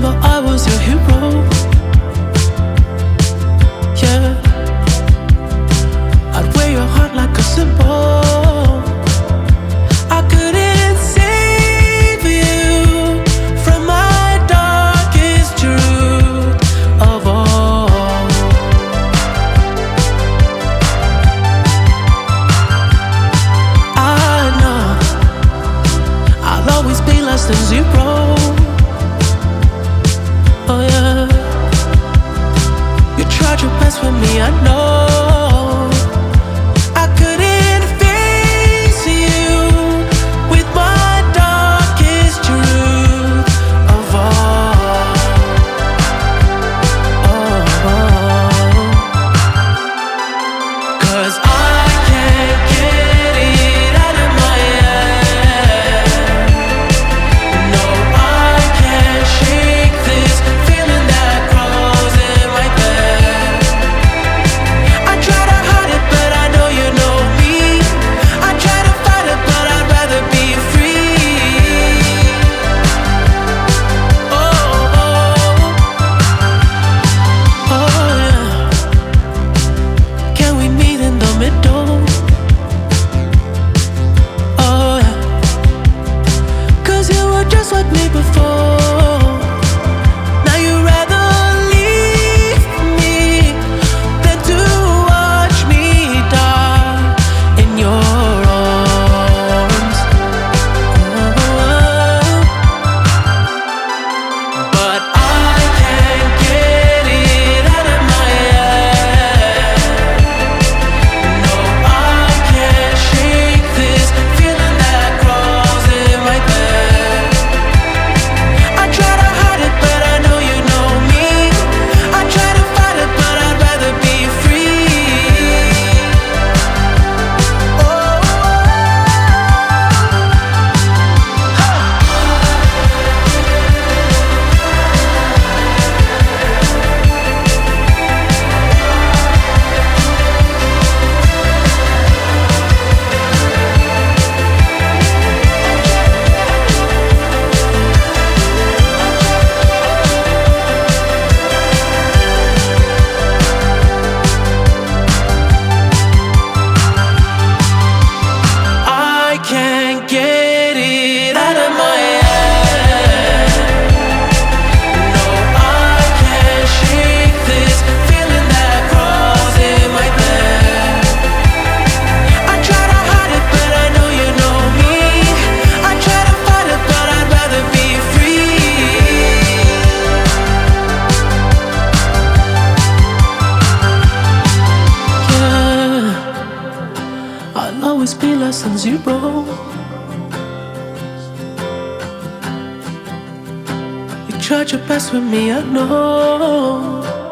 remember I was your hero. Yeah, I'd wear your heart like a symbol. I couldn't save you from my darkest truth of all. I know I'll always be less than zero. Oh yeah, you tried your best with me, I know. I couldn't face you with my darkest truth of all. Cause I can't get it out of my head. No, I can't shake this feeling that crawls in my bed. I try to hide it, but I know you know me. I try to fight it, but I'd rather be free. Oh yeah. Can we meet in the middle? Oh yeah. 'Cause you were just like me before. Now you'd rather leave me than to watch me die in your arms. But I can't get it out of my head. No, I can't shake this feeling that crawls in my bed. I try to hide it, but I know you know me. I try to fight it, but I'd rather be free. I can't get it out of my head. No, I can't shake this feeling that crawls in my bed. I try to hide it, but I know you know me. I try to fight it, but I'd rather be free. Yeah, I'll always be less than zero. You tried your best with me, I know.